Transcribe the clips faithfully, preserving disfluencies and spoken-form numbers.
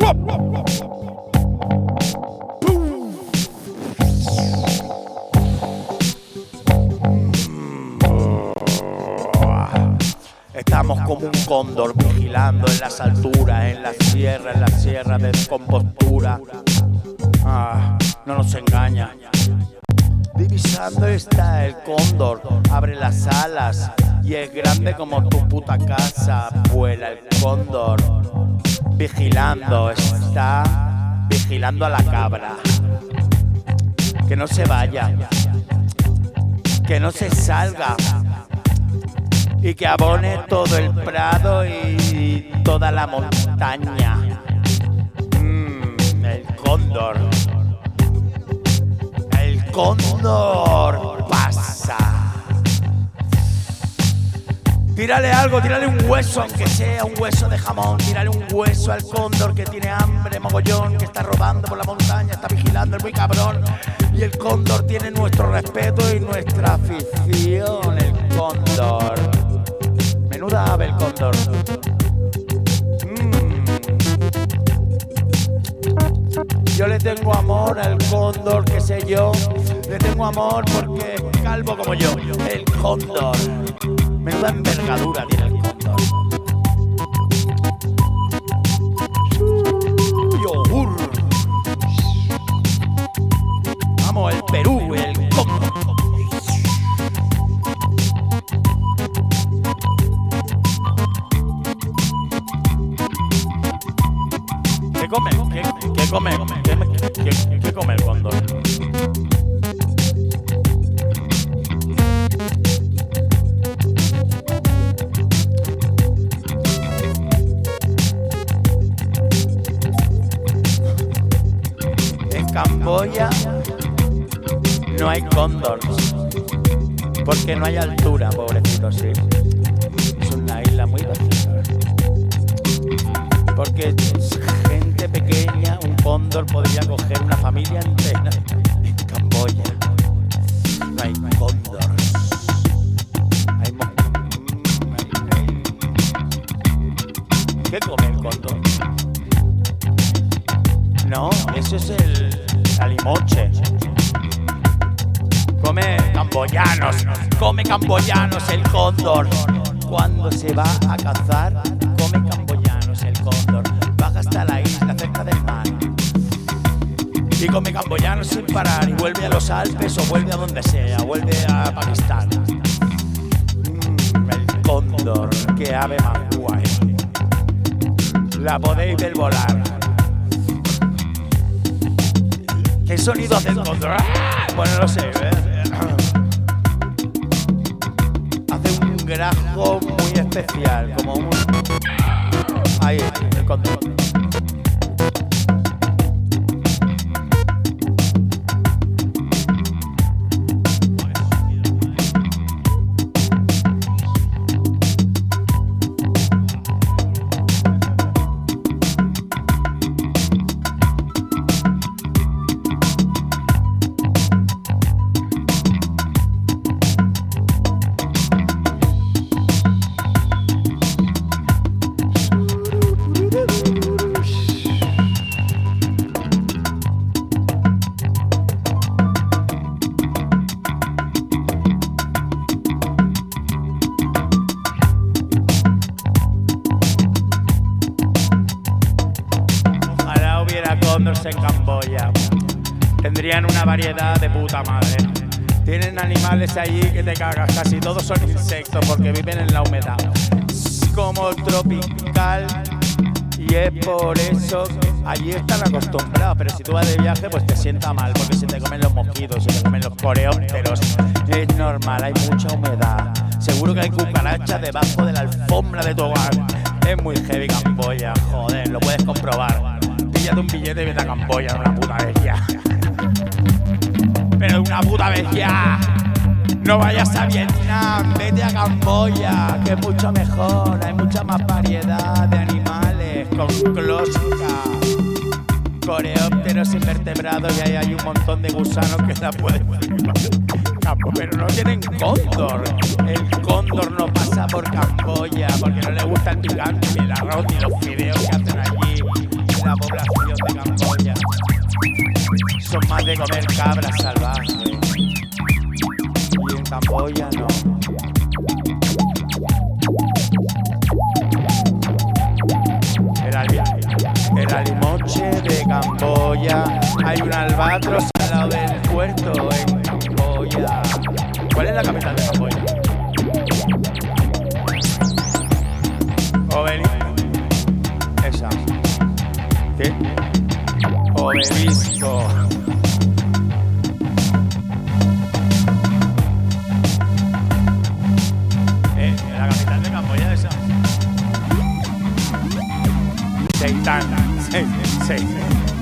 Estamos como un cóndor vigilando en las alturas, en la sierra, en la sierra de descompostura. Ah, no nos engaña. Divisando está el cóndor, abre las alas y es grande como tu puta casa. Vuela el cóndor, vigilando está, vigilando a la cabra. Que no se vaya, que no se salga y que abone todo el prado y toda la montaña. Mm, el cóndor. El cóndor pasa. Tírale algo, tírale un hueso, aunque sea un hueso de jamón. Tírale un hueso al cóndor que tiene hambre, mogollón, que está rodando por la montaña, está vigilando el muy cabrón. Y el cóndor tiene nuestro respeto y nuestra afición. El cóndor. Menuda ave el cóndor. Mm. Yo le tengo amor al cóndor, qué sé yo. Le tengo amor porque es calvo como yo. El cóndor. Menuda envergadura tiene el cóndor. Yogur. Vamos, el Perú, el cóndor. ¿Qué come? ¿Qué, qué come? ¿Qué, qué, qué come el cóndor? En Camboya no hay cóndor porque no hay altura, pobrecito, sí. Es una isla muy vacía. Porque gente pequeña, un cóndor podría coger una familia entera. En Camboya no hay cóndor. Hay mo ¿Qué come el cóndor? No, eso es el salimoche. Come camboyanos, come camboyanos el cóndor. Cuando se va a cazar, come camboyanos el cóndor. Baja hasta la isla, cerca del mar. Y come camboyanos sin parar. Y vuelve a los Alpes o vuelve a donde sea. Vuelve a Pakistán. Mm, el cóndor, qué ave más guay. La podéis ver volar. ¿Qué sonido hace el cóndor? ¡Ah! Bueno, no sé, ¿eh? Hace un grajo muy especial, como un... Ahí, el cóndor. Cóndores en Camboya tendrían una variedad de puta madre. Tienen animales allí que te cagas, casi todos son insectos porque viven en la humedad. Es como tropical y es por eso que allí están acostumbrados, pero si tú vas de viaje pues te sienta mal porque se te comen los mosquitos, se te comen los coreópteros. Es normal, hay mucha humedad. Seguro que hay cucarachas debajo de la alfombra de tu hogar. Es muy heavy Camboya, joder, lo puedes comprobar. Píllate un billete y vete a Camboya, una puta vez ya. Pero una puta vez ya. No vayas a Vietnam, vete a Camboya, que es mucho mejor. Hay mucha más variedad de animales, con cloaca, coreópteros, invertebrados, y ahí hay un montón de gusanos que la pueden flipar. Pero no tienen cóndor. El cóndor no pasa por Camboya porque no le gusta el picante, ni el arroz, ni los fideos que hacen allí. la población de Camboya son más de comer cabras salvajes. Y en Camboya no. El, albi el alimoche de Camboya. Hay un albatros al lado del puerto en Camboya. ¿Cuál es la capital de Camboya? Obelisco. Esa. ¿Qué? Obelisco. Eh, la capital de Camboya es esa. Seitan. Sí, sí, sí.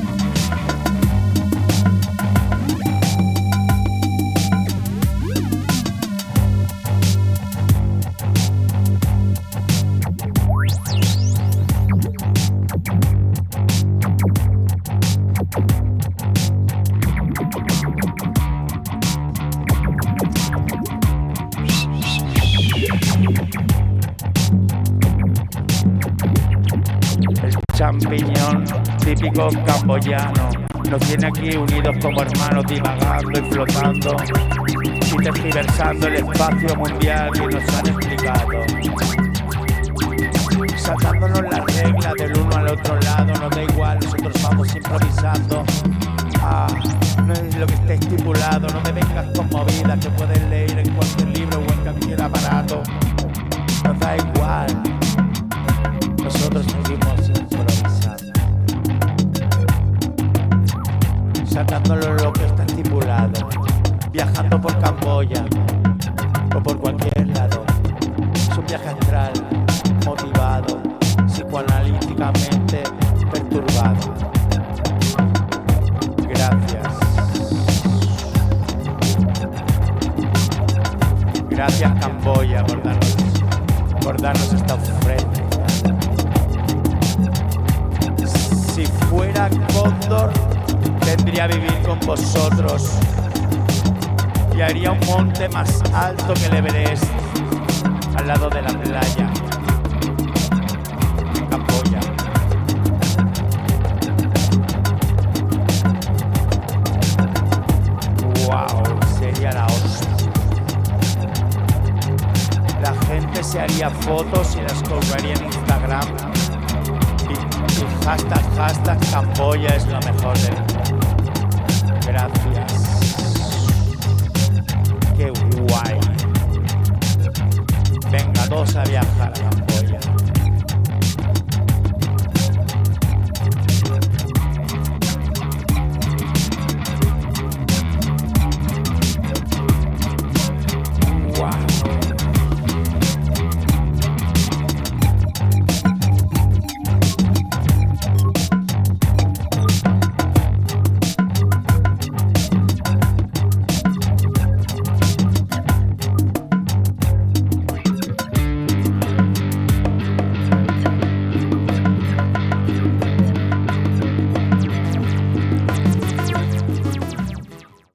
Champiñón típico camboyano nos tiene aquí unidos como hermanos, divagando y flotando y tergiversando el espacio mundial que nos han explicado, sacándonos las reglas del uno al otro lado. Nos da igual, nosotros vamos improvisando. Ah, no es lo que esté estipulado, no me vengas con movidas que puedes leer en cualquier libro o en cualquier aparato. Nos da igual, nosotros seguimos improvisando, sacándolo lo que está estipulado, viajando por Camboya o por cualquier lado. Es un viaje astral, motivado, psicoanalíticamente perturbado. Gracias. Gracias Camboya por darnos, por darnos esta ofrenda. Si fuera cóndor, vendría a vivir con vosotros y haría un monte más alto que el Everest al lado de la playa en Camboya. Wow, sería la hostia. La gente se haría fotos y las colgaría en Instagram. Y hashtag, hashtag Camboya es lo mejor del mundo. Gracias. Qué guay. Venga, todos a viajar a Camboya.